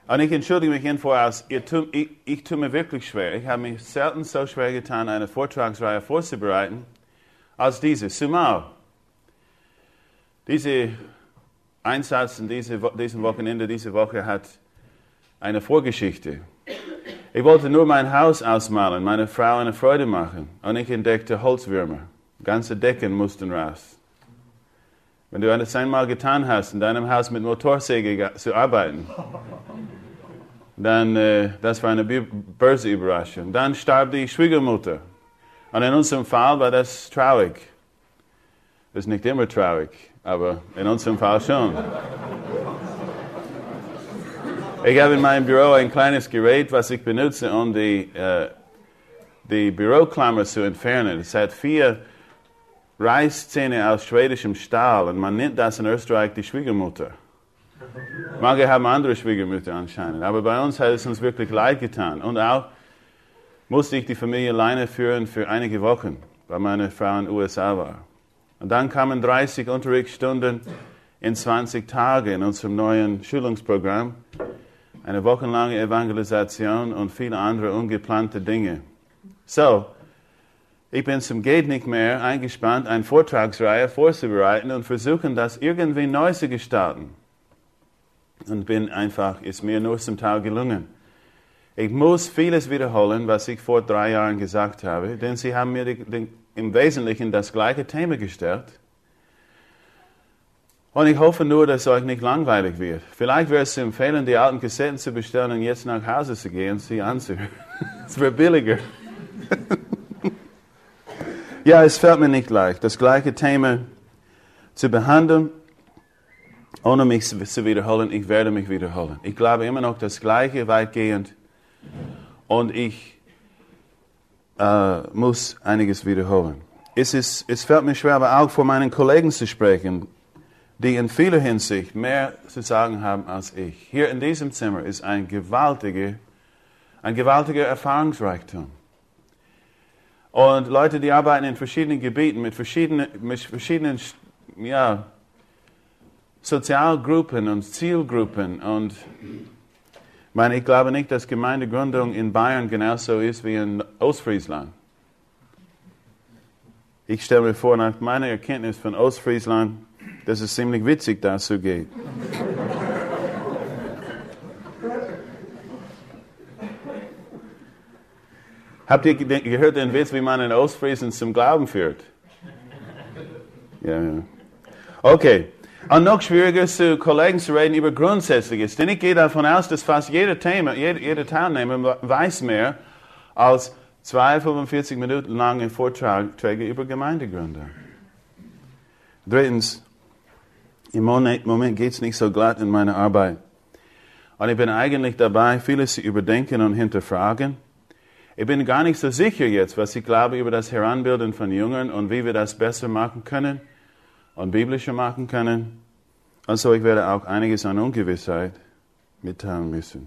Und ich entschuldige mich Ihnen voraus, ich tue mir wirklich schwer. Ich habe mich selten so schwer getan, eine Vortragsreihe vorzubereiten, als diese. Zumal dieser Einsatz in diesem Wochenende, diese Woche hat eine Vorgeschichte. Ich wollte nur mein Haus ausmalen, meine Frau eine Freude machen. Und ich entdeckte Holzwürmer. Ganze Decken mussten raus. Wenn du das einmal getan hast, in deinem Haus mit Motorsäge zu arbeiten, dann, das war eine böse Überraschung. Dann starb die Schwiegermutter. Und in unserem Fall war das traurig. Das ist nicht immer traurig, aber in unserem Fall schon. Ich habe in meinem Büro ein kleines Gerät, was ich benutze, um die Büroklammer zu entfernen. Es hat 4 Reißzähne aus schwedischem Stahl und man nennt das in Österreich die Schwiegermutter. Manche haben andere Schwiegermütter anscheinend, aber bei uns hat es uns wirklich leid getan. Und auch musste ich die Familie alleine führen für einige Wochen, weil meine Frau in den USA war. Und dann kamen 30 Unterrichtsstunden in 20 Tagen in unserem neuen Schulungsprogramm, eine wochenlange Evangelisation und viele andere ungeplante Dinge. So, ich bin zum Geht nicht mehr eingespannt, eine Vortragsreihe vorzubereiten und versuchen, das irgendwie neu zu gestalten. Und ist mir nur zum Teil gelungen. Ich muss vieles wiederholen, was ich vor 3 Jahren gesagt habe, denn sie haben mir im Wesentlichen das gleiche Thema gestellt. Und ich hoffe nur, dass es euch nicht langweilig wird. Vielleicht wäre es zu empfehlen, die alten Kassetten zu bestellen und jetzt nach Hause zu gehen und sie anzuhören. Es wäre billiger. Ja, es fällt mir nicht leicht, das gleiche Thema zu behandeln, ohne mich zu wiederholen. Ich werde mich wiederholen. Ich glaube immer noch das Gleiche weitgehend und ich muss einiges wiederholen. Es fällt mir schwer, aber auch vor meinen Kollegen zu sprechen, die in vieler Hinsicht mehr zu sagen haben als ich. Hier in diesem Zimmer ist ein gewaltiger Erfahrungsreichtum. Und Leute, die arbeiten in verschiedenen Gebieten, mit verschiedenen Sozialgruppen und Zielgruppen. Und ich glaube nicht, dass Gemeindegründung in Bayern genauso ist wie in Ostfriesland. Ich stelle mir vor, nach meiner Erkenntnis von Ostfriesland, dass es ziemlich witzig dazu geht. Habt ihr gehört den Witz, wie man in Ostfriesen zum Glauben führt? Ja. Okay. Und noch schwieriger, zu Kollegen zu reden über Grundsätzliches. Denn ich gehe davon aus, dass fast jeder Teilnehmer weiß mehr als 2 45 Minuten lange Vorträge über Gemeindegründung. Drittens, im Moment geht es nicht so glatt in meiner Arbeit. Und ich bin eigentlich dabei, vieles zu überdenken und hinterfragen. Ich bin gar nicht so sicher jetzt, was ich glaube über das Heranbilden von Jüngern und wie wir das besser machen können und biblischer machen können. Also ich werde auch einiges an Ungewissheit mitteilen müssen.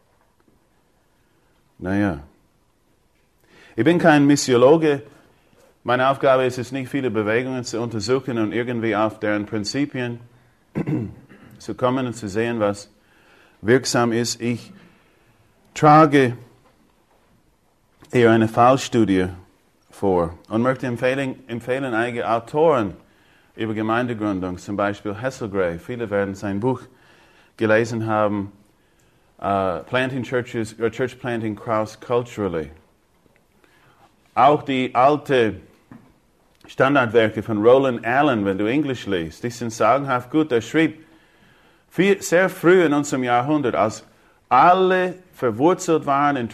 Naja. Ich bin kein Missiologe. Meine Aufgabe ist es nicht, viele Bewegungen zu untersuchen und irgendwie auf deren Prinzipien zu kommen und zu sehen, was wirksam ist. Ich trage eher eine Fallstudie vor und möchte empfehlen einige Autoren über Gemeindegründung, zum Beispiel Hesselgrave. Viele werden sein Buch gelesen haben, Planting Churches, or Church Planting Cross-Culturally. Auch die alte Standardwerke von Roland Allen, wenn du Englisch liest, die sind sagenhaft gut. Er schrieb sehr früh in unserem Jahrhundert, als alle verwurzelt waren in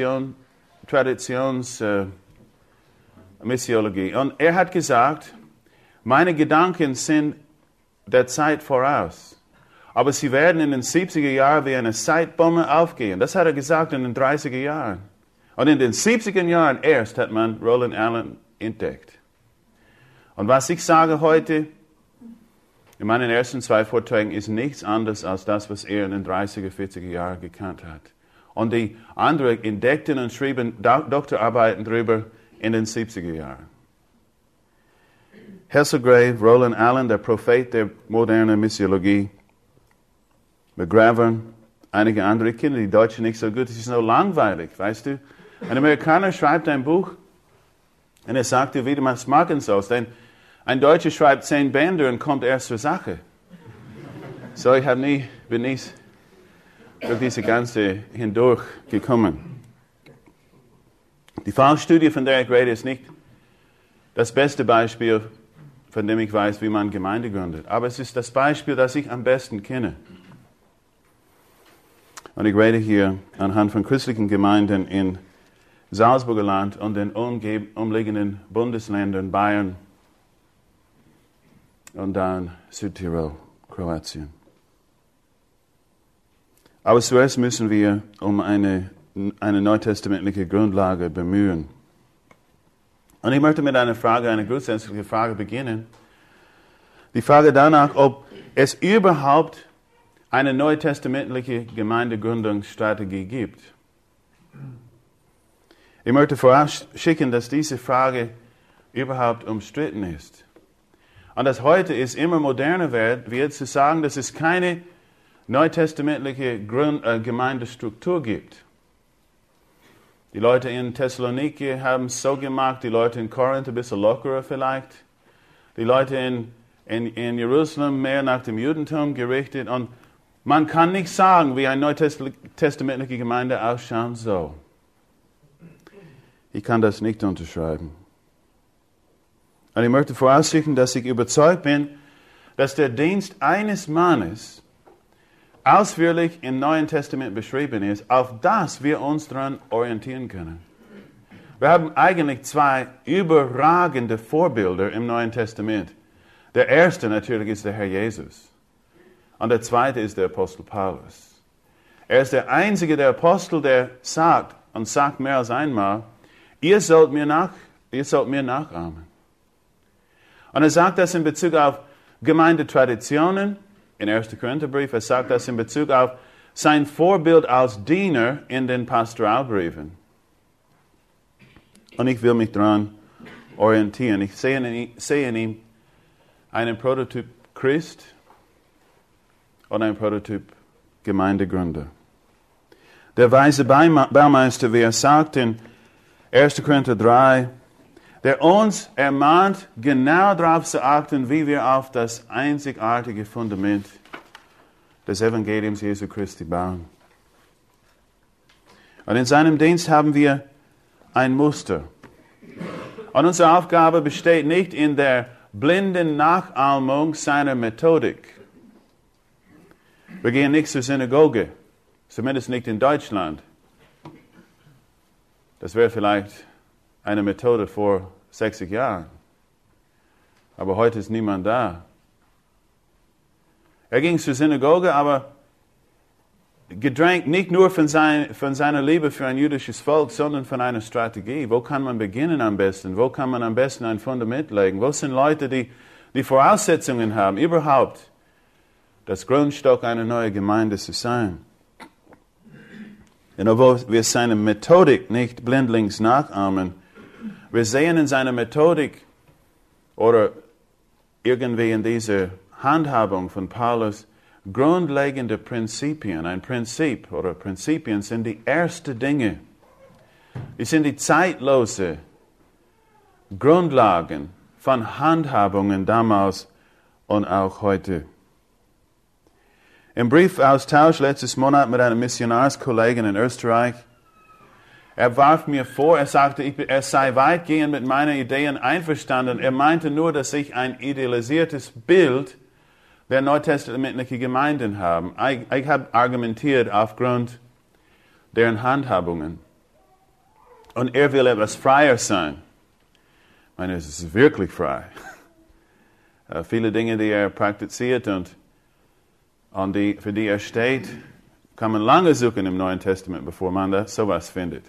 Traditionsmissiologie. Und er hat gesagt, meine Gedanken sind der Zeit voraus. Aber sie werden in den 70er Jahren wie eine Zeitbombe aufgehen. Das hat er gesagt in den 30er Jahren. Und in den 70er Jahren erst hat man Roland Allen entdeckt. Und was ich sage heute, in meinen ersten 2 Vorträgen, ist nichts anderes als das, was er in den 30er, 40er Jahren gekannt hat. Und die anderen entdeckten und schrieben Doktorarbeiten darüber in den 70er Jahren. Hesselgrave, Roland Allen, der Prophet der modernen Missiologie, McGravern, einige andere Kinder, die Deutsche nicht so gut, es ist so langweilig, weißt du? Ein Amerikaner schreibt ein Buch und er sagt dir, wie du was machen sollst. Denn ein Deutscher schreibt 10 Bände und kommt erst zur Sache. So, ich bin nie durch diese ganze hindurch gekommen. Die Fallstudie, von der ich rede, ist nicht das beste Beispiel, von dem ich weiß, wie man Gemeinde gründet. Aber es ist das Beispiel, das ich am besten kenne. Und ich rede hier anhand von christlichen Gemeinden in Salzburger Land und den umliegenden Bundesländern Bayern und dann Südtirol, Kroatien. Aber zuerst müssen wir um eine neutestamentliche Grundlage bemühen. Und ich möchte mit einer Frage, einer grundsätzlichen Frage beginnen. Die Frage danach, ob es überhaupt eine neutestamentliche Gemeindegründungsstrategie gibt. Ich möchte vorausschicken, dass diese Frage überhaupt umstritten ist. Und dass heute es immer moderner wird zu sagen, dass es keine neutestamentliche Gemeindestruktur gibt. Die Leute in Thessaloniki haben es so gemacht, die Leute in Korinth ein bisschen lockerer vielleicht, die Leute in Jerusalem mehr nach dem Judentum gerichtet. Und man kann nicht sagen, wie eine neutestamentliche Gemeinde ausschauen soll. Ich kann das nicht unterschreiben. Und ich möchte vorausschicken, dass ich überzeugt bin, dass der Dienst eines Mannes ausführlich im Neuen Testament beschrieben ist, auf das wir uns daran orientieren können. Wir haben eigentlich 2 überragende Vorbilder im Neuen Testament. Der erste natürlich ist der Herr Jesus. Und der zweite ist der Apostel Paulus. Er ist der einzige der Apostel, der sagt, und sagt mehr als einmal, ihr sollt mir nachahmen. Und er sagt das in Bezug auf Gemeindetraditionen, in 1. Korintherbrief, er sagt das in Bezug auf sein Vorbild als Diener in den Pastoralbriefen. Und ich will mich daran orientieren. Ich sehe in ihm einen Prototyp Christ und einen Prototyp Gemeindegründer. Der weise Baumeister, wie er sagt in 1. Korinther 3, der uns ermahnt, genau darauf zu achten, wie wir auf das einzigartige Fundament des Evangeliums Jesu Christi bauen. Und in seinem Dienst haben wir ein Muster. Und unsere Aufgabe besteht nicht in der blinden Nachahmung seiner Methodik. Wir gehen nicht zur Synagoge, zumindest nicht in Deutschland. Das wäre vielleicht eine Methode vor 60 Jahren. Aber heute ist niemand da. Er ging zur Synagoge, aber gedrängt nicht nur von seiner Liebe für ein jüdisches Volk, sondern von einer Strategie. Wo kann man beginnen am besten? Wo kann man am besten ein Fundament legen? Wo sind Leute, die Voraussetzungen haben, überhaupt das Grundstock einer neuen Gemeinde zu sein? Und obwohl wir seine Methodik nicht blindlings nachahmen, wir sehen in seiner Methodik oder irgendwie in dieser Handhabung von Paulus grundlegende Prinzipien. Ein Prinzip oder Prinzipien sind die ersten Dinge. Die sind die zeitlose Grundlagen von Handhabungen damals und auch heute. Im Briefaustausch letztes Monat mit einem Missionarskollegen in Österreich, er warf mir vor, er sagte, er sei weitgehend mit meinen Ideen einverstanden. Er meinte nur, dass ich ein idealisiertes Bild der neutestamentlichen Gemeinden habe. Ich habe argumentiert aufgrund deren Handhabungen. Und er will etwas freier sein. Ich meine, es ist wirklich frei. Viele Dinge, die er praktiziert und für die er steht, kann man lange suchen im Neuen Testament, bevor man da sowas findet.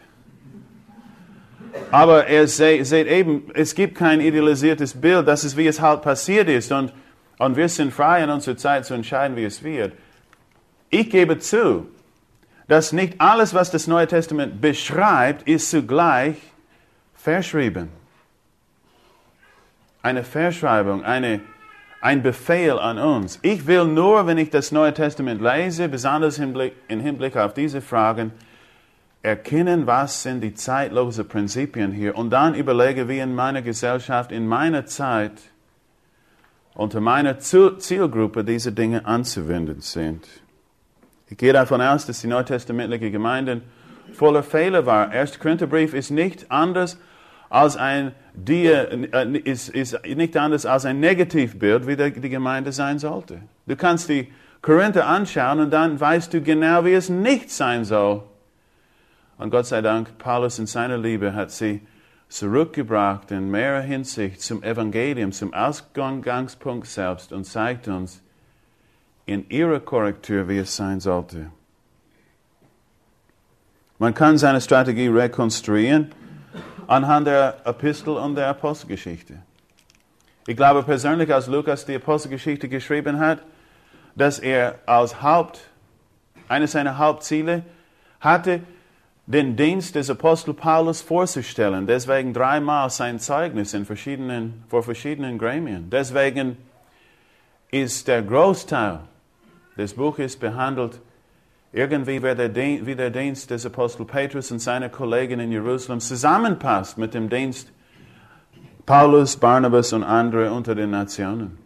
Aber er seht eben, es gibt kein idealisiertes Bild, das ist, wie es halt passiert ist. Und wir sind frei in unserer Zeit zu entscheiden, wie es wird. Ich gebe zu, dass nicht alles, was das Neue Testament beschreibt, ist zugleich verschrieben. Eine Verschreibung, eine ein Befehl an uns. Ich will nur, wenn ich das Neue Testament lese, besonders im Hinblick auf diese Fragen, erkennen, was sind die zeitlosen Prinzipien hier und dann überlege, wie in meiner Gesellschaft, in meiner Zeit, unter meiner Zielgruppe diese Dinge anzuwenden sind. Ich gehe davon aus, dass die neutestamentliche Gemeinde voller Fehler war. 1. Korintherbrief ist nicht anders als ein Negativbild, wie die Gemeinde sein sollte. Du kannst die Korinther anschauen und dann weißt du genau, wie es nicht sein soll. Und Gott sei Dank, Paulus in seiner Liebe hat sie zurückgebracht in mehrerer Hinsicht zum Evangelium, zum Ausgangspunkt selbst und zeigt uns in ihrer Korrektur, wie es sein sollte. Man kann seine Strategie rekonstruieren anhand der Epistel und der Apostelgeschichte. Ich glaube persönlich, als Lukas die Apostelgeschichte geschrieben hat, dass er als eines seiner Hauptziele hatte, den Dienst des Apostel Paulus vorzustellen. Deswegen 3-mal sein Zeugnis vor verschiedenen Gremien. Deswegen ist der Großteil des Buches behandelt irgendwie, wie der Dienst des Apostel Petrus und seiner Kollegen in Jerusalem zusammenpasst mit dem Dienst Paulus, Barnabas und andere unter den Nationen.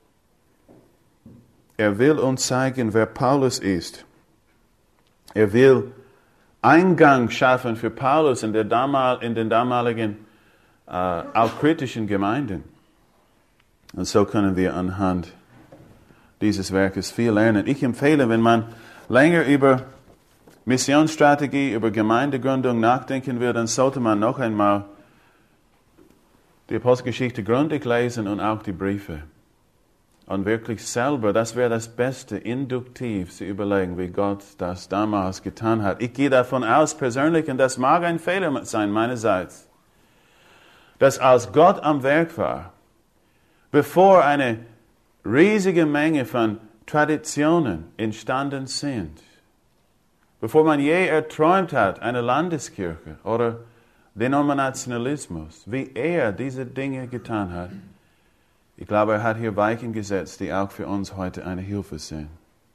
Er will uns zeigen, wer Paulus ist. Er will Eingang schaffen für Paulus in den damaligen, auch kritischen Gemeinden. Und so können wir anhand dieses Werkes viel lernen. Ich empfehle, wenn man länger über Missionsstrategie, über Gemeindegründung nachdenken will, dann sollte man noch einmal die Apostelgeschichte gründlich lesen und auch die Briefe. Und wirklich selber, das wäre das Beste, induktiv zu überlegen, wie Gott das damals getan hat. Ich gehe davon aus, persönlich, und das mag ein Fehler sein meinerseits, dass als Gott am Werk war, bevor eine riesige Menge von Traditionen entstanden sind, bevor man je erträumt hat, eine Landeskirche oder Denominationalismus, wie er diese Dinge getan hat, ich glaube, er hat hier Weichen gesetzt, die auch für uns heute eine Hilfe sind.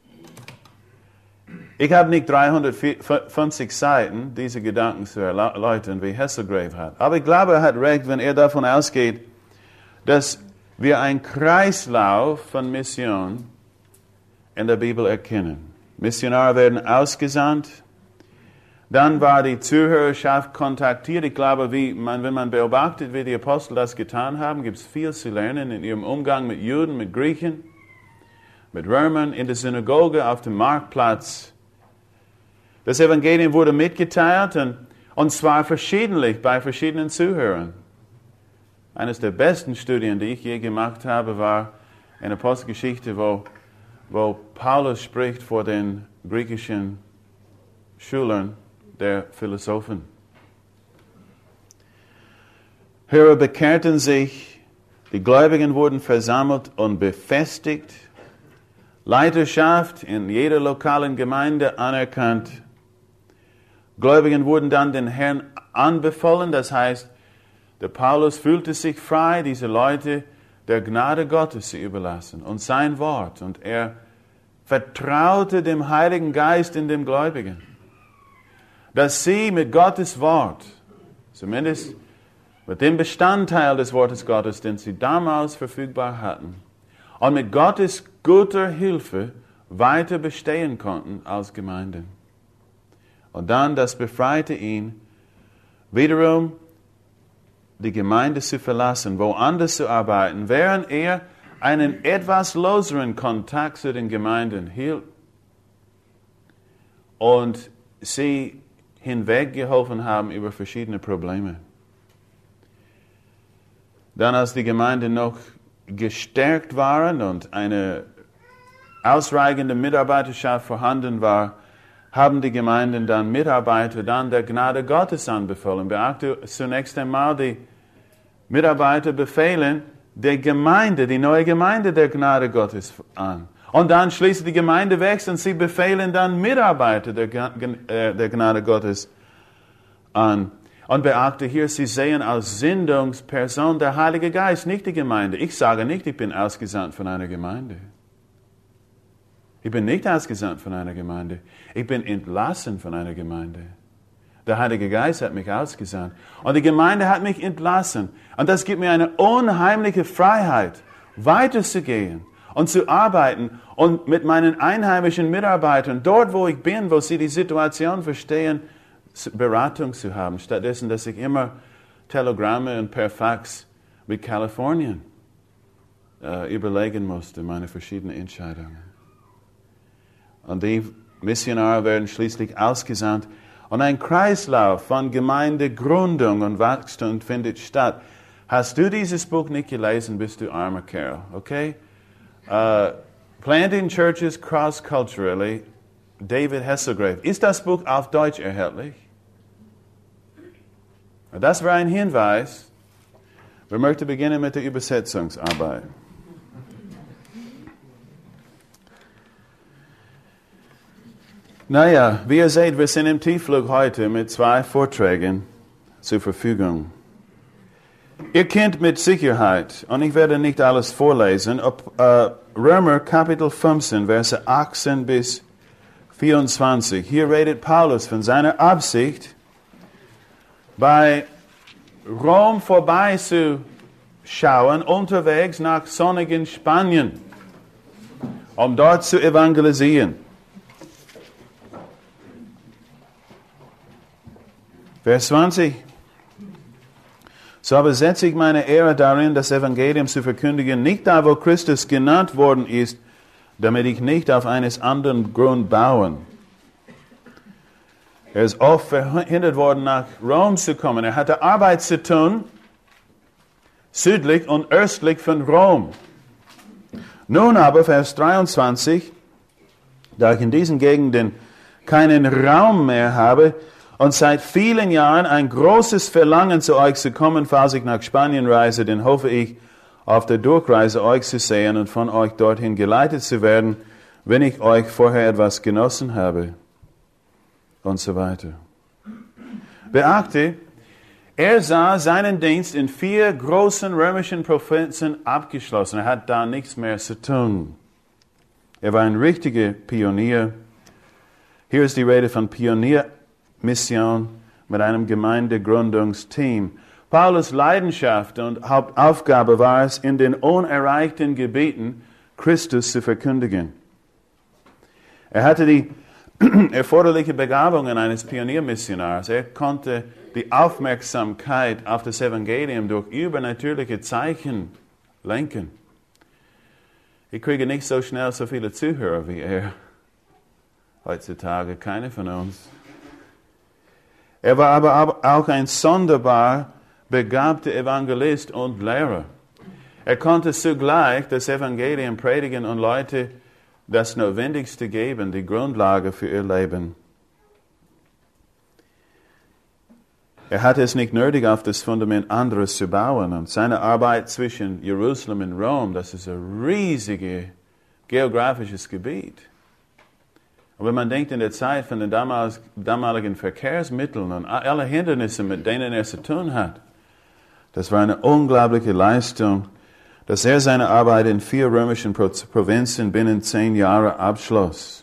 Ich habe nicht 350 Seiten, diese Gedanken zu erläutern, wie Hesselgrave hat. Aber ich glaube, er hat recht, wenn er davon ausgeht, dass wir einen Kreislauf von Mission in der Bibel erkennen. Missionare werden ausgesandt, dann war die Zuhörerschaft kontaktiert. Ich glaube, wenn man beobachtet, wie die Apostel das getan haben, gibt es viel zu lernen in ihrem Umgang mit Juden, mit Griechen, mit Römern, in der Synagoge, auf dem Marktplatz. Das Evangelium wurde mitgeteilt und zwar verschiedentlich bei verschiedenen Zuhörern. Eines der besten Studien, die ich je gemacht habe, war in Apostelgeschichte, wo Paulus spricht vor den griechischen Schülern der Philosophen. Hörer bekehrten sich, die Gläubigen wurden versammelt und befestigt, Leiterschaft in jeder lokalen Gemeinde anerkannt. Gläubigen wurden dann den Herrn anbefohlen, das heißt, der Paulus fühlte sich frei, diese Leute der Gnade Gottes zu überlassen und sein Wort. Und er vertraute dem Heiligen Geist in dem Gläubigen, dass sie mit Gottes Wort, zumindest mit dem Bestandteil des Wortes Gottes, den sie damals verfügbar hatten, und mit Gottes guter Hilfe weiter bestehen konnten als Gemeinde. Und dann, das befreite ihn, wiederum die Gemeinde zu verlassen, woanders zu arbeiten, während er einen etwas loseren Kontakt zu den Gemeinden hielt und sie hinweggeholfen haben über verschiedene Probleme. Dann, als die Gemeinde noch gestärkt waren und eine ausreichende Mitarbeiterschaft vorhanden war, haben die Gemeinden dann Mitarbeiter dann der Gnade Gottes anbefohlen. Beachte zunächst einmal, die Mitarbeiter befehlen der Gemeinde, die neue Gemeinde der Gnade Gottes an. Und dann schließlich die Gemeinde wächst und sie befehlen dann Mitarbeiter der Gnade Gottes an. Und beachte hier, Sie sehen als Sendungsperson der Heilige Geist, nicht die Gemeinde. Ich sage nicht, ich bin ausgesandt von einer Gemeinde. Ich bin nicht ausgesandt von einer Gemeinde. Ich bin entlassen von einer Gemeinde. Der Heilige Geist hat mich ausgesandt. Und die Gemeinde hat mich entlassen. Und das gibt mir eine unheimliche Freiheit, weiterzugehen und zu arbeiten und mit meinen einheimischen Mitarbeitern, dort wo ich bin, wo sie die Situation verstehen, Beratung zu haben, stattdessen, dass ich immer Telegramme und per Fax mit Kalifornien überlegen musste, meine verschiedenen Entscheidungen. Und die Missionare werden schließlich ausgesandt und ein Kreislauf von Gemeindegründung und Wachstum findet statt. Hast du dieses Buch nicht gelesen, bist du armer Kerl, okay? Planting Churches Cross-Culturally, David Hasselgrave. Ist das Buch auf Deutsch erhältlich? Das war ein Hinweis. Wir möchten beginnen mit der Übersetzungsarbeit. Naja, wie ihr seht, wir sind im Tiefflug heute mit 2 Vorträgen zur Verfügung. Ihr kennt mit Sicherheit, und ich werde nicht alles vorlesen, Römer Kapitel 15, Verse 18 bis 24. Hier redet Paulus von seiner Absicht, bei Rom vorbeizuschauen, unterwegs nach sonnigen Spanien, um dort zu evangelisieren. Vers 20. So aber setze ich meine Ehre darin, das Evangelium zu verkündigen, nicht da, wo Christus genannt worden ist, damit ich nicht auf eines anderen Grund bauen. Er ist oft verhindert worden, nach Rom zu kommen. Er hatte Arbeit zu tun, südlich und östlich von Rom. Nun aber, Vers 23, da ich in diesen Gegenden keinen Raum mehr habe und seit vielen Jahren ein großes Verlangen zu euch zu kommen, falls ich nach Spanien reise, dann hoffe ich, auf der Durchreise euch zu sehen und von euch dorthin geleitet zu werden, wenn ich euch vorher etwas genossen habe. Und so weiter. Beachte, er sah seinen Dienst in 4 großen römischen Provinzen abgeschlossen. Er hat da nichts mehr zu tun. Er war ein richtiger Pionier. Hier ist die Rede von Pioniermission mit einem Gemeindegründungsteam. Paulus' Leidenschaft und Hauptaufgabe war es, in den unerreichten Gebieten Christus zu verkündigen. Er hatte die erforderliche Begabungen eines Pioniermissionars. Er konnte die Aufmerksamkeit auf das Evangelium durch übernatürliche Zeichen lenken. Ich kriege nicht so schnell so viele Zuhörer wie er. Heutzutage keine von uns. Er war aber auch ein sonderbar begabter Evangelist und Lehrer. Er konnte zugleich das Evangelium predigen und Leute das Notwendigste geben, die Grundlage für ihr Leben. Er hatte es nicht nötig, auf das Fundament anderes zu bauen. Und seine Arbeit zwischen Jerusalem und Rom, das ist ein riesiges geografisches Gebiet. Und wenn man denkt in der Zeit von den damaligen Verkehrsmitteln und alle Hindernisse, mit denen er zu tun hat, das war eine unglaubliche Leistung, dass er seine Arbeit in 4 römischen Provinzen binnen 10 Jahre abschloss.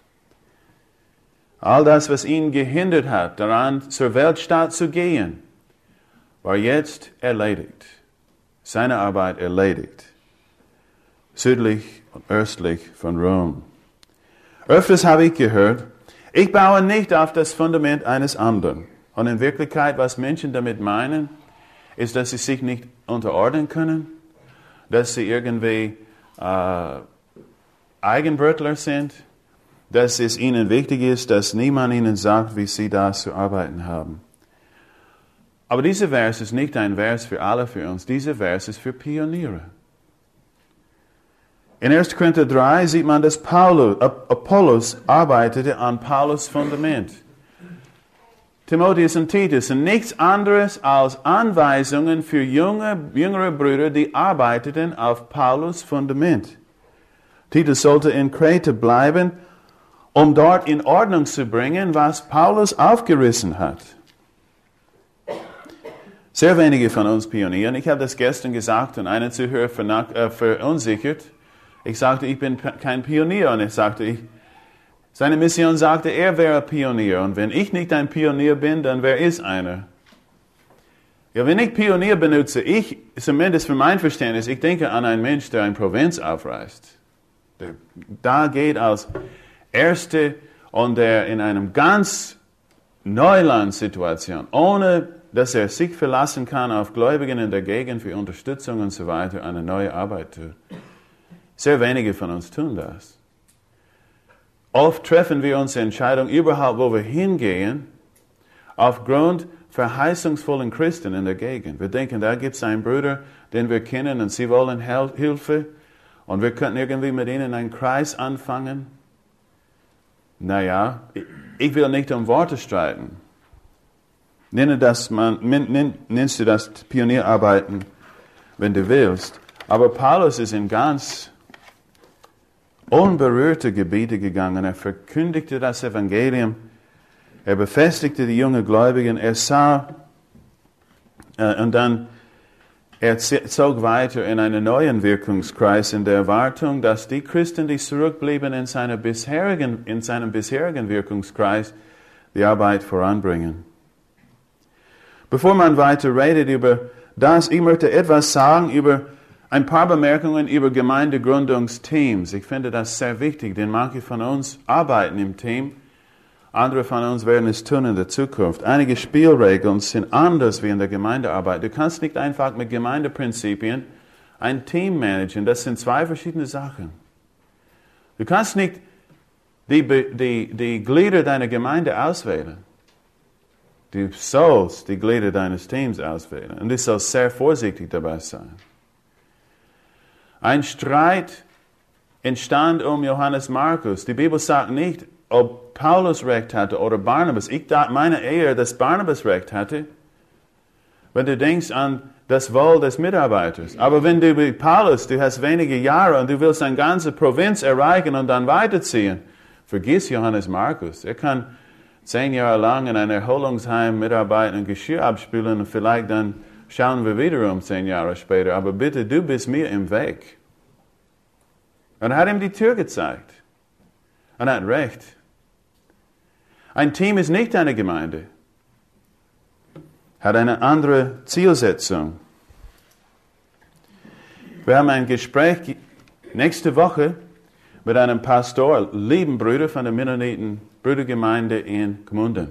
All das, was ihn gehindert hat, daran zur Weltstadt zu gehen, war jetzt erledigt. Seine Arbeit erledigt. Südlich und östlich von Rom. Öfters habe ich gehört, ich baue nicht auf das Fundament eines anderen. Und in Wirklichkeit, was Menschen damit meinen, ist, dass sie sich nicht unterordnen können, dass sie irgendwie Eigenbrötler sind, dass es ihnen wichtig ist, dass niemand ihnen sagt, wie sie da zu arbeiten haben. Aber dieser Vers ist nicht ein Vers für alle für uns. Dieser Vers ist für Pioniere. In 1. Korinther 3 sieht man, dass Apollos arbeitete an Paulus' Fundament. Timotheus und Titus sind nichts anderes als Anweisungen für jüngere Brüder, die arbeiteten auf Paulus' Fundament. Titus sollte in Kreta bleiben, um dort in Ordnung zu bringen, was Paulus aufgerissen hat. Sehr wenige von uns pionieren. Ich habe das gestern gesagt und einen Zuhörer verunsichert. Ich sagte, ich bin kein Pionier. Und seine Mission sagte, er wäre Pionier. Und wenn ich nicht ein Pionier bin, dann wer ist einer? Ja, wenn ich Pionier benutze, zumindest für mein Verständnis, ich denke an einen Mensch, der eine Provinz aufreißt. Der da geht als Erste und der in einem ganz Neulandsituation, ohne dass er sich verlassen kann auf Gläubigen in der Gegend für Unterstützung und so weiter, eine neue Arbeit tut. Sehr wenige von uns tun das. Oft treffen wir unsere Entscheidung überhaupt, wo wir hingehen, aufgrund verheißungsvollen Christen in der Gegend. Wir denken, da gibt es einen Bruder, den wir kennen und sie wollen Hilfe und wir könnten irgendwie mit ihnen einen Kreis anfangen. Naja, ich will nicht um Worte streiten. Nennst du das Pionierarbeiten, wenn du willst. Aber Paulus ist in ganz unberührte Gebiete gegangen. Er verkündigte das Evangelium. Er befestigte die jungen Gläubigen. Er sah und dann er zog weiter in einen neuen Wirkungskreis in der Erwartung, dass die Christen, die zurückblieben in seinem bisherigen Wirkungskreis, die Arbeit voranbringen. Bevor man weiter redet über das, ich möchte etwas sagen über ein paar Bemerkungen über Gemeindegründungsteams. Ich finde das sehr wichtig, denn manche von uns arbeiten im Team, andere von uns werden es tun in der Zukunft. Einige Spielregeln sind anders wie in der Gemeindearbeit. Du kannst nicht einfach mit Gemeindeprinzipien ein Team managen. Das sind zwei verschiedene Sachen. Du kannst nicht die Glieder deiner Gemeinde auswählen. Du sollst die Glieder deines Teams auswählen. Und du sollst sehr vorsichtig dabei sein. Ein Streit entstand um Johannes Markus. Die Bibel sagt nicht, ob Paulus Recht hatte oder Barnabas. Ich meine eher, dass Barnabas Recht hatte, wenn du denkst an das Wohl des Mitarbeiters. Aber wenn du wie Paulus, du hast wenige Jahre und du willst eine ganze Provinz erreichen und dann weiterziehen, vergiss Johannes Markus. Er kann 10 Jahre lang in einem Erholungsheim mitarbeiten und Geschirr abspülen und vielleicht dann schauen wir wiederum 10 Jahre später. Aber bitte, du bist mir im Weg. Und er hat ihm die Tür gezeigt. Und er hat recht. Ein Team ist nicht eine Gemeinde. Hat eine andere Zielsetzung. Wir haben ein Gespräch nächste Woche mit einem Pastor, lieben Bruder von der Mennoniten Brüdergemeinde in Gmunden.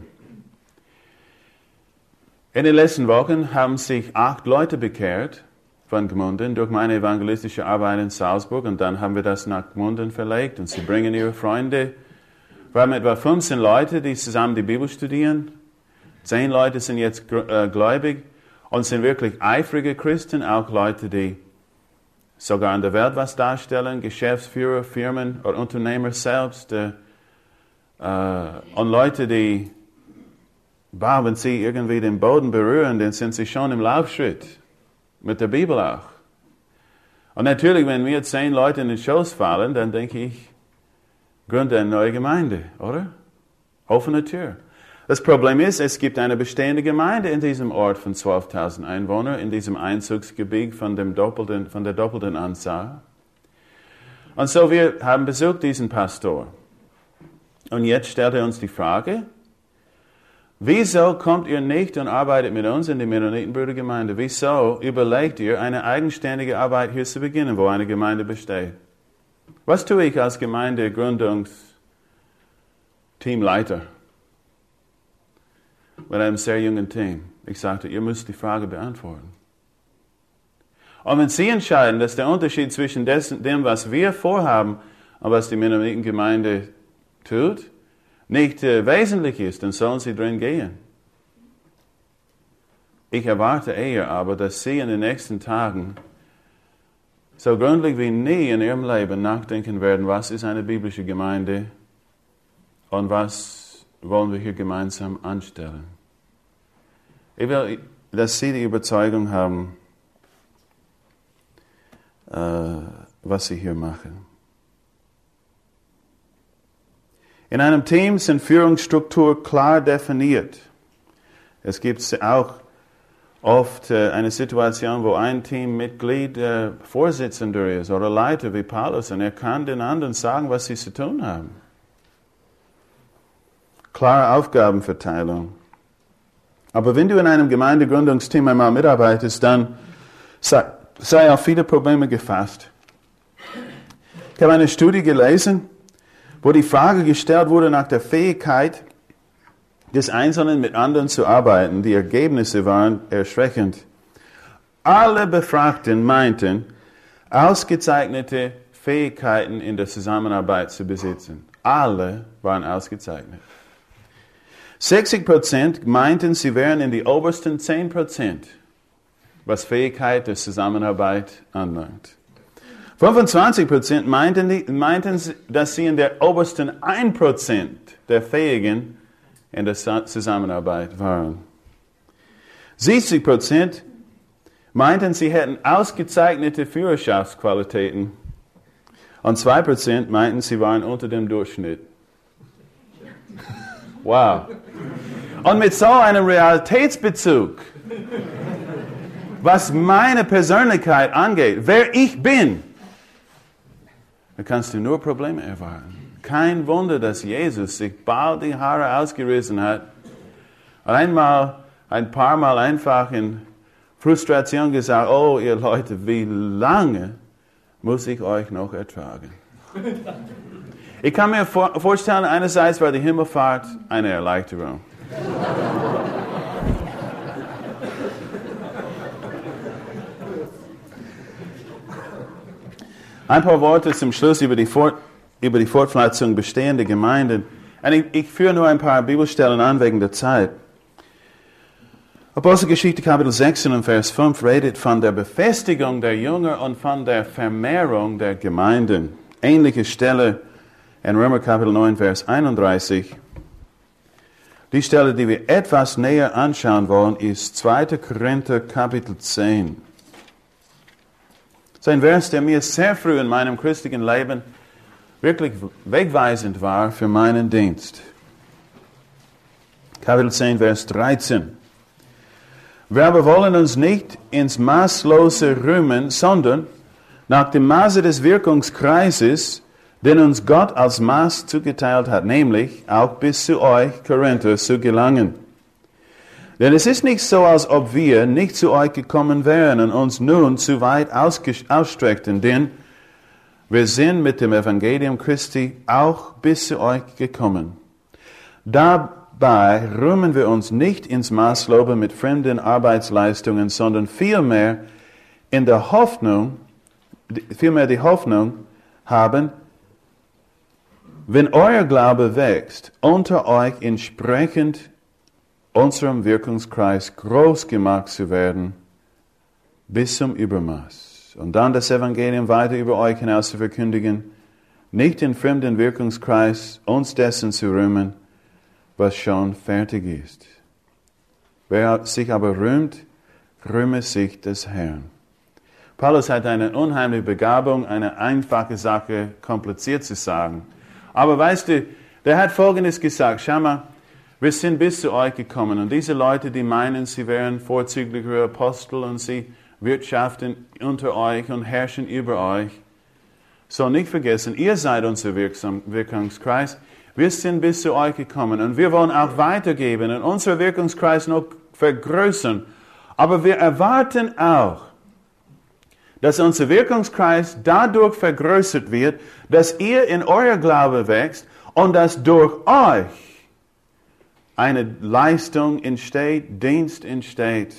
In den letzten Wochen haben sich 8 Leute bekehrt von Gmunden durch meine evangelistische Arbeit in Salzburg und dann haben wir das nach Gmunden verlegt und sie bringen ihre Freunde. Wir haben etwa 15 Leute, die zusammen die Bibel studieren. 10 Leute sind jetzt gläubig und sind wirklich eifrige Christen, auch Leute, die sogar in der Welt was darstellen, Geschäftsführer, Firmen oder Unternehmer selbst. Und Leute, die, wenn sie irgendwie den Boden berühren, dann sind sie schon im Laufschritt. Mit der Bibel auch. Und natürlich, wenn mir 10 Leute in den Schoß fallen, dann denke ich, gründe eine neue Gemeinde, oder? Offene Tür. Das Problem ist, es gibt eine bestehende Gemeinde in diesem Ort von 12.000 Einwohnern, in diesem Einzugsgebiet von der doppelten Anzahl. Und so, wir haben besucht diesen Pastor. Und jetzt stellt er uns die Frage, wieso kommt ihr nicht und arbeitet mit uns in der Mennonitenbrüdergemeinde? Wieso überlegt ihr, eine eigenständige Arbeit hier zu beginnen, wo eine Gemeinde besteht? Was tue ich als Gemeindegründungsteamleiter mit einem sehr jungen Team? Ich sagte, ihr müsst die Frage beantworten. Und wenn Sie entscheiden, dass der Unterschied zwischen dem, was wir vorhaben und was die Mennonitengemeinde tut, nicht wesentlich ist, dann sollen Sie drin gehen. Ich erwarte eher aber, dass Sie in den nächsten Tagen so gründlich wie nie in Ihrem Leben nachdenken werden, was ist eine biblische Gemeinde und was wollen wir hier gemeinsam anstellen. Ich will, dass Sie die Überzeugung haben, was Sie hier machen. In einem Team sind Führungsstrukturen klar definiert. Es gibt auch oft eine Situation, wo ein Teammitglied Vorsitzender ist oder Leiter wie Paulus und er kann den anderen sagen, was sie zu tun haben. Klare Aufgabenverteilung. Aber wenn du in einem Gemeindegründungsteam einmal mitarbeitest, dann sei auf viele Probleme gefasst. Ich habe eine Studie gelesen, wo die Frage gestellt wurde nach der Fähigkeit des Einzelnen mit anderen zu arbeiten. Die Ergebnisse waren erschreckend. Alle Befragten meinten, ausgezeichnete Fähigkeiten in der Zusammenarbeit zu besitzen. Alle waren ausgezeichnet. 60% meinten, sie wären in die obersten 10%, was Fähigkeit der Zusammenarbeit anlangt. 25% meinten, dass sie in der obersten 1% der Fähigen in der Zusammenarbeit waren. 70% meinten, sie hätten ausgezeichnete Führerschaftsqualitäten. Und 2% meinten, sie waren unter dem Durchschnitt. Wow. Und mit so einem Realitätsbezug, was meine Persönlichkeit angeht, wer ich bin, da kannst du nur Probleme erwarten. Kein Wunder, dass Jesus sich bald die Haare ausgerissen hat und ein paar Mal einfach in Frustration gesagt, oh ihr Leute, wie lange muss ich euch noch ertragen? Ich kann mir vorstellen, einerseits war die Himmelfahrt eine Erleichterung. Ein paar Worte zum Schluss über die Fortpflanzung bestehender Gemeinden. Und ich führe nur ein paar Bibelstellen an wegen der Zeit. Apostelgeschichte Kapitel 6 und Vers 5 redet von der Befestigung der Jünger und von der Vermehrung der Gemeinden. Ähnliche Stelle in Römer Kapitel 9, Vers 31. Die Stelle, die wir etwas näher anschauen wollen, ist 2. Korinther Kapitel 10. Das ist ein Vers, der mir sehr früh in meinem christlichen Leben wirklich wegweisend war für meinen Dienst. Kapitel 10, Vers 13. Wir aber wollen uns nicht ins Maßlose rühmen, sondern nach dem Maße des Wirkungskreises, den uns Gott als Maß zugeteilt hat, nämlich auch bis zu euch, Korinther, zu gelangen. Denn es ist nicht so, als ob wir nicht zu euch gekommen wären und uns nun zu weit ausstreckten, denn wir sind mit dem Evangelium Christi auch bis zu euch gekommen. Dabei rühmen wir uns nicht ins Maßlobe mit fremden Arbeitsleistungen, sondern vielmehr die Hoffnung haben, wenn euer Glaube wächst, unter euch entsprechend unserem Wirkungskreis groß gemacht zu werden, bis zum Übermaß. Und dann das Evangelium weiter über euch hinaus zu verkündigen, nicht in fremden Wirkungskreis uns dessen zu rühmen, was schon fertig ist. Wer sich aber rühmt, rühme sich des Herrn. Paulus hat eine unheimliche Begabung, eine einfache Sache kompliziert zu sagen. Aber weißt du, der hat Folgendes gesagt, schau mal, wir sind bis zu euch gekommen und diese Leute, die meinen, sie wären vorzügliche Apostel und sie wirtschaften unter euch und herrschen über euch, so nicht vergessen, ihr seid unser Wirkungskreis, wir sind bis zu euch gekommen und wir wollen auch weitergeben und unseren Wirkungskreis noch vergrößern. Aber wir erwarten auch, dass unser Wirkungskreis dadurch vergrößert wird, dass ihr in euer Glaube wächst und dass durch euch eine Leistung entsteht, Dienst entsteht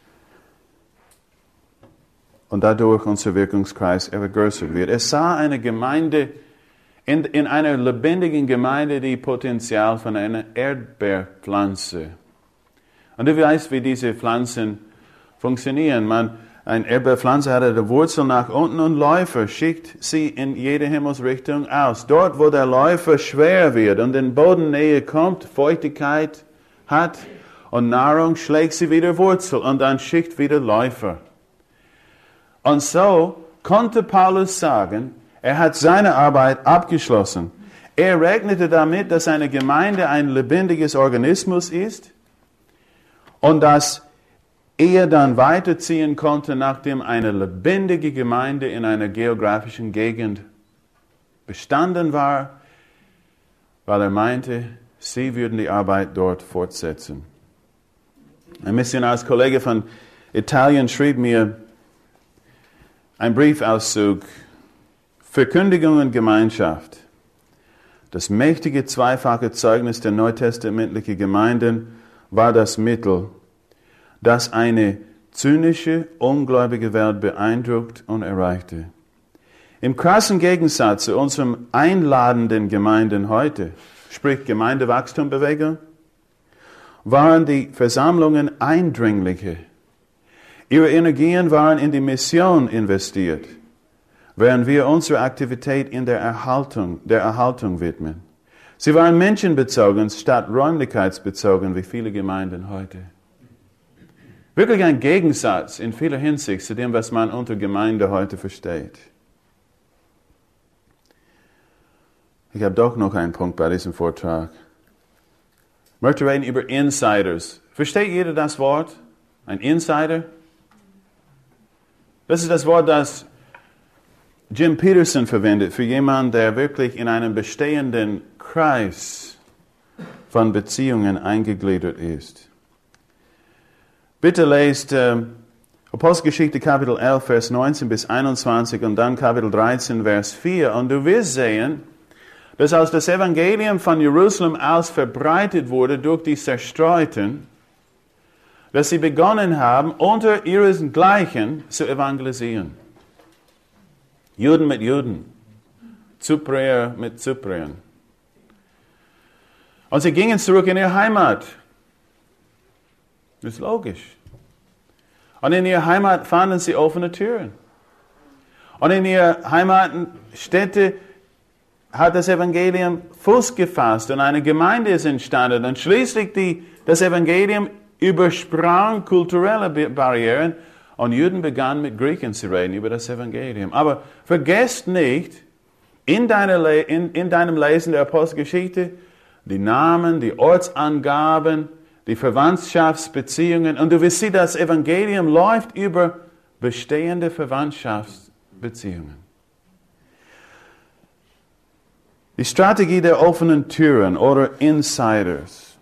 und dadurch unser Wirkungskreis vergrößert wird. Es sah eine Gemeinde, in einer lebendigen Gemeinde, die Potenzial von einer Erdbeerpflanze. Und du weißt, wie diese Pflanzen funktionieren. Eine Erdbeerpflanze hat eine Wurzel nach unten und Läufer schickt sie in jede Himmelsrichtung aus. Dort, wo der Läufer schwer wird und in Bodennähe kommt, Feuchtigkeit hat und Nahrung, schlägt sie wieder Wurzel und dann schickt wieder Läufer. Und so konnte Paulus sagen, er hat seine Arbeit abgeschlossen. Er rechnete damit, dass eine Gemeinde ein lebendiges Organismus ist und dass er dann weiterziehen konnte, nachdem eine lebendige Gemeinde in einer geografischen Gegend bestanden war, weil er meinte, sie würden die Arbeit dort fortsetzen. Ein Missionarskollege von Italien schrieb mir einen Briefauszug: Verkündigung und Gemeinschaft. Das mächtige zweifache Zeugnis der neutestamentlichen Gemeinden war das Mittel, das eine zynische, ungläubige Welt beeindruckt und erreichte. Im krassen Gegensatz zu unseren einladenden Gemeinden heute, sprich Gemeindewachstumbewegung, waren die Versammlungen eindringlicher. Ihre Energien waren in die Mission investiert, während wir unsere Aktivität in der Erhaltung widmen. Sie waren menschenbezogen statt räumlichkeitsbezogen, wie viele Gemeinden heute. Wirklich ein Gegensatz in vieler Hinsicht zu dem, was man unter Gemeinde heute versteht. Ich habe doch noch einen Punkt bei diesem Vortrag. Ich möchte reden über Insiders. Versteht jeder das Wort? Ein Insider? Das ist das Wort, das Jim Peterson verwendet für jemanden, der wirklich in einem bestehenden Kreis von Beziehungen eingegliedert ist. Bitte lest Apostelgeschichte Kapitel 11, Vers 19 bis 21 und dann Kapitel 13, Vers 4. Und du wirst sehen, dass als das Evangelium von Jerusalem aus verbreitet wurde durch die Zerstreuten, dass sie begonnen haben, unter ihresgleichen zu evangelisieren. Juden mit Juden, Zyprier mit Zypriern. Und sie gingen zurück in ihre Heimat. Das ist logisch. Und in ihrer Heimat fanden sie offene Türen. Und in ihrer Heimatstätte hat das Evangelium Fuß gefasst und eine Gemeinde ist entstanden. Und schließlich das Evangelium übersprang kulturelle Barrieren und Juden begannen mit Griechen zu reden über das Evangelium. Aber vergesst nicht, in deinem Lesen der Apostelgeschichte, die Namen, die Ortsangaben, die Verwandtschaftsbeziehungen. Und du wirst sehen, das Evangelium läuft über bestehende Verwandtschaftsbeziehungen. Die Strategie der offenen Türen oder Insiders.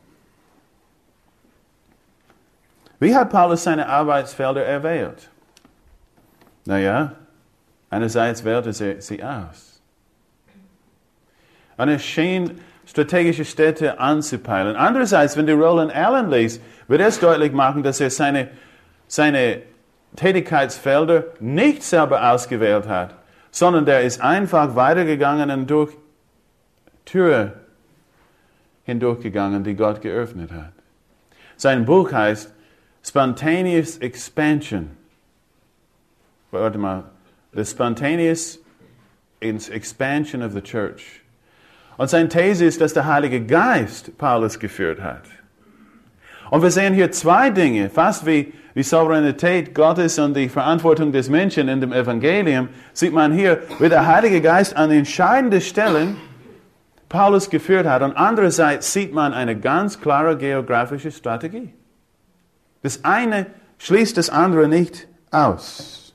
Wie hat Paulus seine Arbeitsfelder erwählt? Naja, einerseits wählte er sie aus. Und er schien strategische Städte anzupeilen. Andererseits, wenn du Roland Allen liest, wird es deutlich machen, dass er seine Tätigkeitsfelder nicht selber ausgewählt hat, sondern der ist einfach weitergegangen und durch Türen hindurchgegangen, die Gott geöffnet hat. Sein Buch heißt Spontaneous Expansion. Warte mal. The Spontaneous Expansion of the Church. Und seine These ist, dass der Heilige Geist Paulus geführt hat. Und wir sehen hier zwei Dinge, fast wie die Souveränität Gottes und die Verantwortung des Menschen in dem Evangelium, sieht man hier, wie der Heilige Geist an entscheidenden Stellen Paulus geführt hat. Und andererseits sieht man eine ganz klare geografische Strategie. Das eine schließt das andere nicht aus.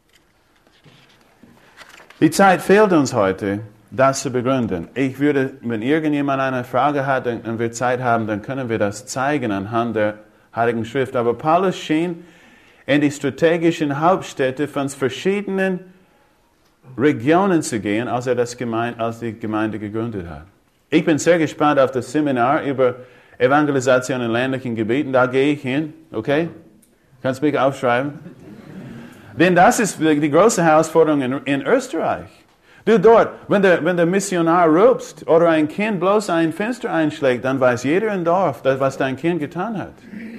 Die Zeit fehlt uns heute, das zu begründen. Ich würde, wenn irgendjemand eine Frage hat und wir Zeit haben, dann können wir das zeigen anhand der Heiligen Schrift. Aber Paulus schien in die strategischen Hauptstädte von verschiedenen Regionen zu gehen, als die Gemeinde gegründet hat. Ich bin sehr gespannt auf das Seminar über Evangelisation in ländlichen Gebieten. Da gehe ich hin, okay? Kannst du mich aufschreiben? Denn das ist die große Herausforderung in Österreich. Du dort, wenn der Missionar rupst oder ein Kind bloß ein Fenster einschlägt, dann weiß jeder im Dorf, was dein Kind getan hat.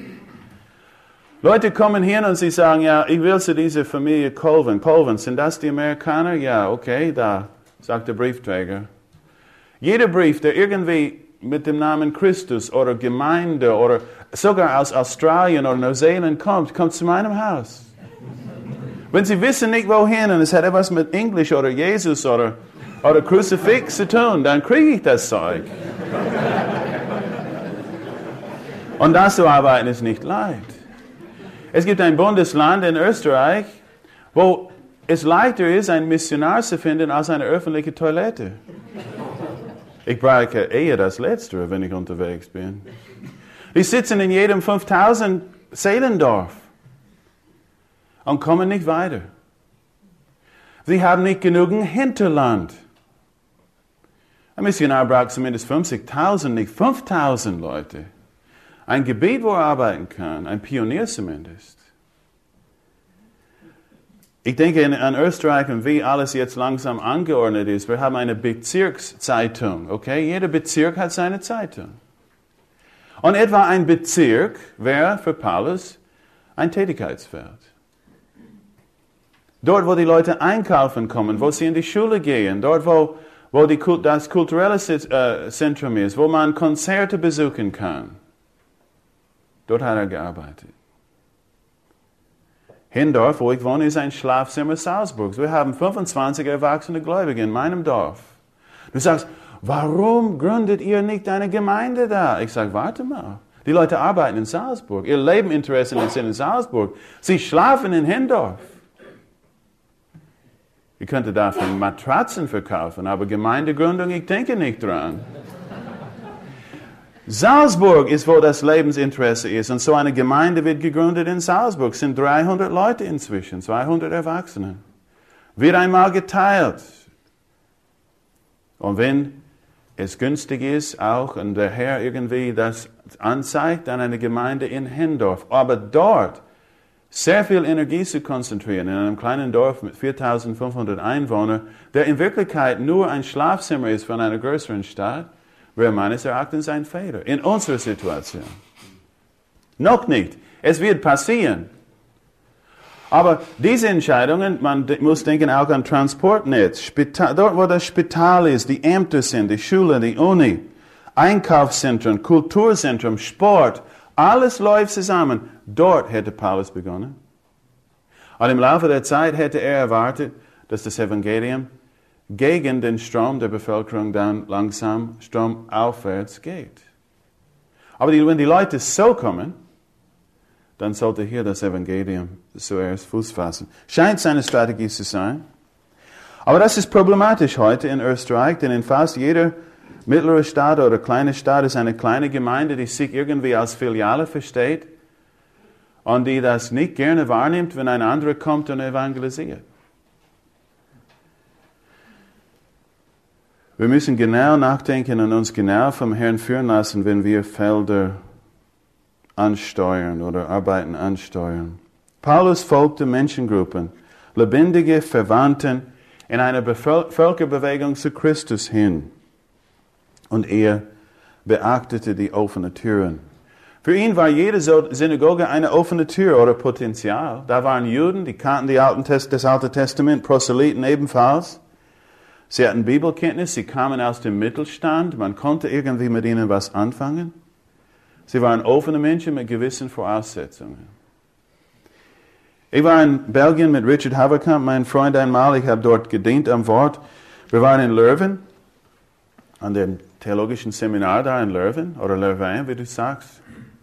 Leute kommen hin und sie sagen, ja, ich will zu dieser Familie Colvin. Colvin, sind das die Amerikaner? Ja, okay, da, sagt der Briefträger. Jeder Brief, der irgendwie mit dem Namen Christus oder Gemeinde oder sogar aus Australien oder Neuseeland kommt zu meinem Haus. Wenn Sie wissen nicht wohin und es hat etwas mit Englisch oder Jesus oder Kruzifix zu tun, dann kriege ich das Zeug. Und das zu arbeiten ist nicht leicht. Es gibt ein Bundesland in Österreich, wo es leichter ist, einen Missionar zu finden, als eine öffentliche Toilette. Ich brauche eher das Letztere, wenn ich unterwegs bin. Die sitzen in jedem 5000 Seelendorf und kommen nicht weiter. Sie haben nicht genügend Hinterland. Ein Missionar braucht zumindest 50.000, nicht 5.000 Leute. Ein Gebiet, wo er arbeiten kann, ein Pionier zumindest. Ich denke an Österreich und wie alles jetzt langsam angeordnet ist. Wir haben eine Bezirkszeitung, okay? Jeder Bezirk hat seine Zeitung. Und etwa ein Bezirk wäre für Paulus ein Tätigkeitsfeld. Dort, wo die Leute einkaufen kommen, wo sie in die Schule gehen, dort, wo das kulturelle Zentrum ist, wo man Konzerte besuchen kann. Dort hat er gearbeitet. Hindorf, wo ich wohne, ist ein Schlafzimmer Salzburgs. Wir haben 25 erwachsene Gläubige in meinem Dorf. Du sagst, warum gründet ihr nicht eine Gemeinde da? Ich sage, warte mal. Die Leute arbeiten in Salzburg. Ihr Lebeninteresse sind in Salzburg. Sie schlafen in Hindorf. Ich könnte dafür Matratzen verkaufen, aber Gemeindegründung, ich denke nicht dran. Salzburg ist, wo das Lebensinteresse ist. Und so eine Gemeinde wird gegründet in Salzburg. Es sind 300 Leute inzwischen, 200 Erwachsene. Wird einmal geteilt. Und wenn es günstig ist, auch, und der Herr irgendwie das anzeigt, dann eine Gemeinde in Hindorf. Aber dort sehr viel Energie zu konzentrieren in einem kleinen Dorf mit 4.500 Einwohnern, der in Wirklichkeit nur ein Schlafzimmer ist von einer größeren Stadt, wäre meines Erachtens ein Fehler in unserer Situation. Noch nicht. Es wird passieren. Aber diese Entscheidungen, man muss denken auch an Transportnetz, dort wo das Spital ist, die Ämter sind, die Schule, die Uni, Einkaufszentren, Kulturzentrum, Sport, alles läuft zusammen. Dort hätte Paulus begonnen. Und im Laufe der Zeit hätte er erwartet, dass das Evangelium gegen den Strom der Bevölkerung dann langsam stromaufwärts geht. Aber wenn die Leute so kommen, dann sollte hier das Evangelium zuerst Fuß fassen. Scheint seine Strategie zu sein. Aber das ist problematisch heute in Österreich, denn in fast jeder mittlere Stadt oder kleine Stadt ist eine kleine Gemeinde, die sich irgendwie als Filiale versteht und die das nicht gerne wahrnimmt, wenn ein anderer kommt und evangelisiert. Wir müssen genau nachdenken und uns genau vom Herrn führen lassen, wenn wir Felder ansteuern oder Arbeiten ansteuern. Paulus folgte Menschengruppen, lebendige Verwandten in einer Völkerbewegung zu Christus hin. Und er beachtete die offenen Türen. Für ihn war jede Synagoge eine offene Tür oder Potenzial. Da waren Juden, die kannten das Alte Testament, Proselyten ebenfalls. Sie hatten Bibelkenntnis, sie kamen aus dem Mittelstand, man konnte irgendwie mit ihnen was anfangen. Sie waren offene Menschen mit gewissen Voraussetzungen. Ich war in Belgien mit Richard Haverkamp, mein Freund einmal, ich habe dort gedient am Wort. Wir waren in Leuven, an dem theologischen Seminar da in Leuven, oder Leuven, wie du sagst.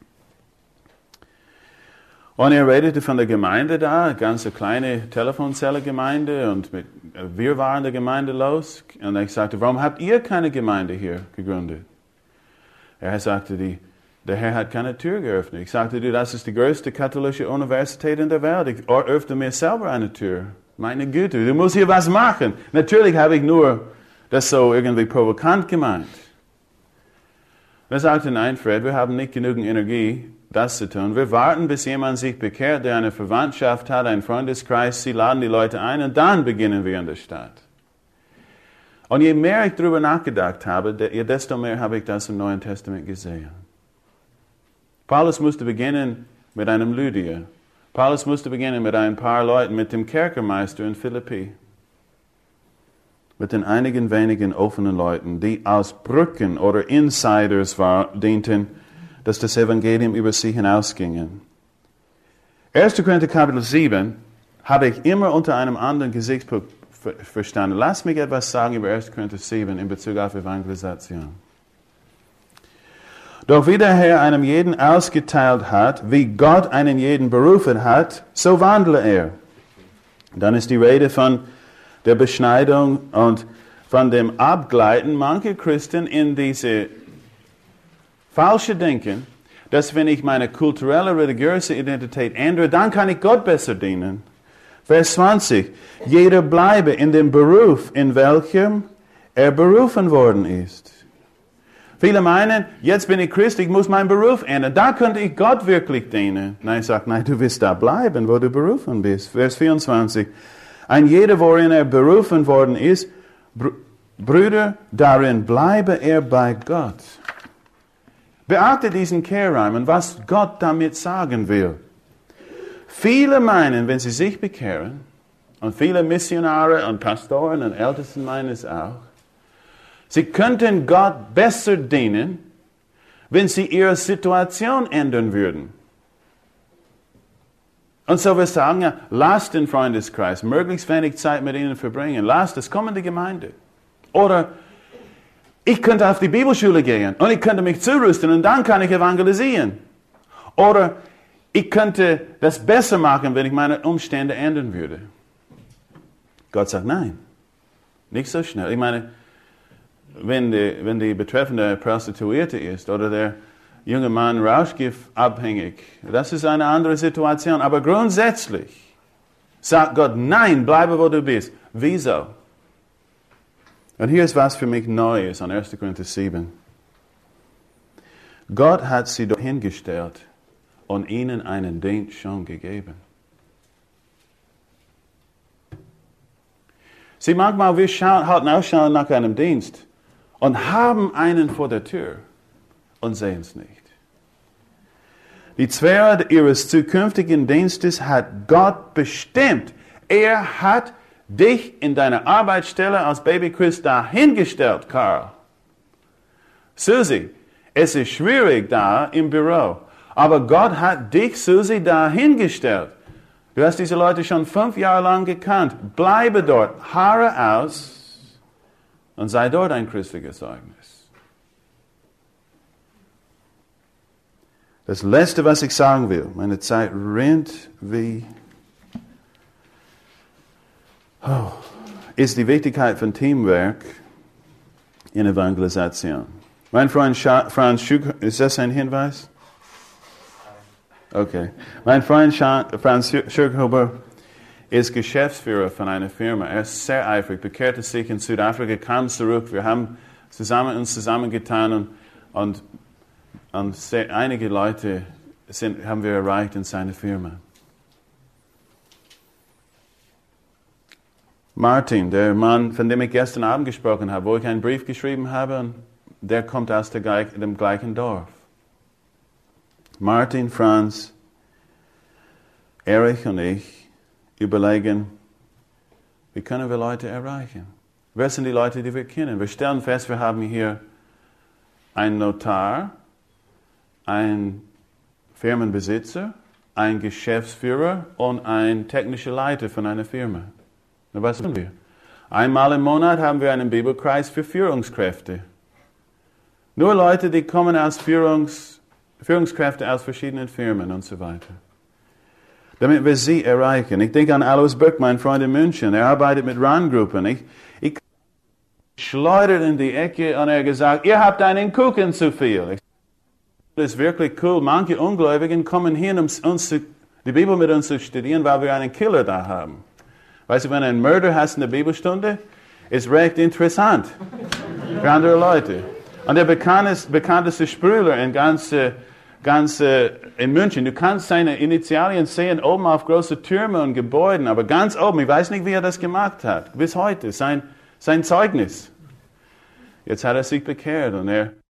Und er redete von der Gemeinde da, eine ganz kleine Telefonzelle-Gemeinde, und wir waren der Gemeinde los. Und ich sagte, warum habt ihr keine Gemeinde hier gegründet? Er sagte, der Herr hat keine Tür geöffnet. Ich sagte, das ist die größte katholische Universität in der Welt. Ich öffne mir selber eine Tür. Meine Güte, du musst hier was machen. Natürlich habe ich nur das so irgendwie provokant gemeint. Er sagte, nein, Fred, wir haben nicht genügend Energie, das zu tun. Wir warten, bis jemand sich bekehrt, der eine Verwandtschaft hat, einen Freundeskreis. Sie laden die Leute ein und dann beginnen wir in der Stadt. Und je mehr ich darüber nachgedacht habe, desto mehr habe ich das im Neuen Testament gesehen. Paulus musste beginnen mit einem Lydia. Paulus musste beginnen mit ein paar Leuten, mit dem Kerkermeister in Philippi. Mit den einigen wenigen offenen Leuten, die als Brücken oder Insiders dienten, dass das Evangelium über sie hinausgingen. 1. Korinther Kapitel 7 habe ich immer unter einem anderen Gesichtspunkt verstanden. Lass mich etwas sagen über 1. Korinther 7 in Bezug auf Evangelisation. Doch wie der Herr einem jeden ausgeteilt hat, wie Gott einen jeden berufen hat, so wandle er. Dann ist die Rede von der Beschneidung und von dem Abgleiten mancher Christen in diese falsche Denken, dass wenn ich meine kulturelle, religiöse Identität ändere, dann kann ich Gott besser dienen. Vers 20. Jeder bleibe in dem Beruf, in welchem er berufen worden ist. Viele meinen, jetzt bin ich Christ, ich muss meinen Beruf ändern. Da könnte ich Gott wirklich dienen. Nein, ich sage, nein, du wirst da bleiben, wo du berufen bist. Vers 24. Ein jeder, worin er berufen worden ist, Brüder, darin bleibe er bei Gott. Beachte diesen Kehrreim und was Gott damit sagen will. Viele meinen, wenn sie sich bekehren, und viele Missionare und Pastoren und Ältesten meinen es auch, sie könnten Gott besser dienen, wenn sie ihre Situation ändern würden. Und so wir sagen, ja, lasst den Freundeskreis möglichst wenig Zeit mit ihnen verbringen. Lasst es, komm in die Gemeinde. Oder ich könnte auf die Bibelschule gehen und ich könnte mich zurüsten und dann kann ich evangelisieren. Oder ich könnte das besser machen, wenn ich meine Umstände ändern würde. Gott sagt, nein, nicht so schnell. Ich meine, wenn die betreffende Prostituierte ist oder der junge Mann rauschgiftabhängig, das ist eine andere Situation. Aber grundsätzlich sagt Gott, nein, bleibe wo du bist. Wieso? Und hier ist was für mich Neues an 1. Korinther 7. Gott hat sie dort hingestellt und ihnen einen Dienst schon gegeben. Sie manchmal, wir halten Ausschau nach einem Dienst und haben einen vor der Tür und sehen es nicht. Die Sphäre ihres zukünftigen Dienstes hat Gott bestimmt. Er hat dich in deiner Arbeitsstelle als Babychrist dahingestellt, Karl. Susi, es ist schwierig da im Büro, aber Gott hat dich, Susi, dahingestellt. Du hast diese Leute schon 5 Jahre lang gekannt. Bleibe dort, harre aus und sei dort ein christliches Zeugnis. Das Letzte, was ich sagen will, meine Zeit rennt wie... ist die Wichtigkeit von Teamwork in Evangelisation. Mein Freund Franz Schück, ist das ein Hinweis? Okay. Mein Freund Franz Schürkhuber ist Geschäftsführer von einer Firma. Er ist sehr eifrig, bekehrte sich in Südafrika, kam zurück. Wir haben uns zusammengetan und einige Leute haben wir erreicht in seiner Firma. Martin, der Mann, von dem ich gestern Abend gesprochen habe, wo ich einen Brief geschrieben habe, und der kommt aus dem gleichen Dorf. Martin, Franz, Erich und ich überlegen, wie können wir Leute erreichen? Wer sind die Leute, die wir kennen? Wir stellen fest, wir haben hier einen Notar, einen Firmenbesitzer, einen Geschäftsführer und einen technischer Leiter von einer Firma. Na, was tun wir? Einmal im Monat haben wir einen Bibelkreis für Führungskräfte. Nur Leute, die kommen als Führungskräfte aus verschiedenen Firmen und so weiter. Damit wir sie erreichen. Ich denke an Alois Böck, mein Freund in München. Er arbeitet mit RAN-Gruppen. Ich schleudert in die Ecke und er hat gesagt, ihr habt einen Kuchen zu viel. Das ist wirklich cool. Manche Ungläubigen kommen hin, um die Bibel mit uns zu studieren, weil wir einen Killer da haben. Weißt du, wenn du einen Mörder hast in der Bibelstunde, ist recht interessant für andere Leute. Und der bekannteste Sprühler in in München, du kannst seine Initialien sehen oben auf große Türme und Gebäuden, aber ganz oben, ich weiß nicht, wie er das gemacht hat, bis heute, sein Zeugnis. Jetzt hat er sich bekehrt und er